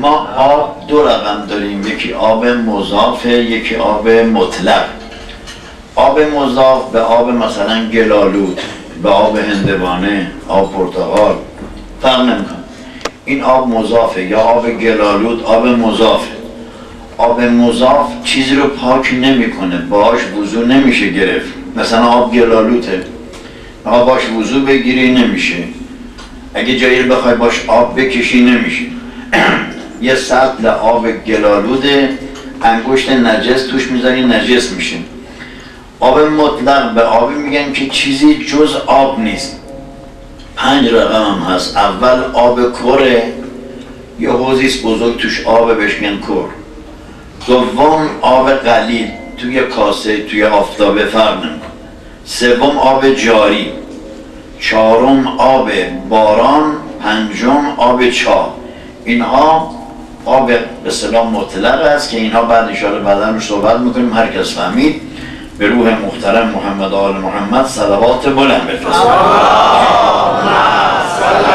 ما آب دو رقم داریم، یکی آب مضاف، یکی آب مطلق. آب مضاف به آب مثلا گلالود، به آب هندوانه، آب پرتقال فرق نمیکنه. این آب مضافه یا آب گلالود آب مضافه. آب مضاف چیزی رو پاک نمیکنه، باهاش وضو نمیشه گرفت. مثلا آب گلالوده، باش وضو بگیری نمیشه، اگه جایی رو بخوای باش آب بکشی نمیشه. یه سطل آب گلالوده، انگشت نجس توش میذاری نجس میشه. آب مطلق به آبی میگن که چیزی جز آب نیست. 5 رقم هم هست. اول آب کره، یه حوضیست بزرگ توش آب بهش میگن کر. دوم آب قلیل توی کاسه توی آفتابه فرق نمیکنه. سوم آب جاری، چهارم آب باران، پنجم آب چاه. اینها آب به اصطلاح مطلق است که اینها بعد اشاره بعداً رو صحبت میکنیم. هر کس فهمید به روح محترم محمد آل محمد صلوات بلند بفرستید.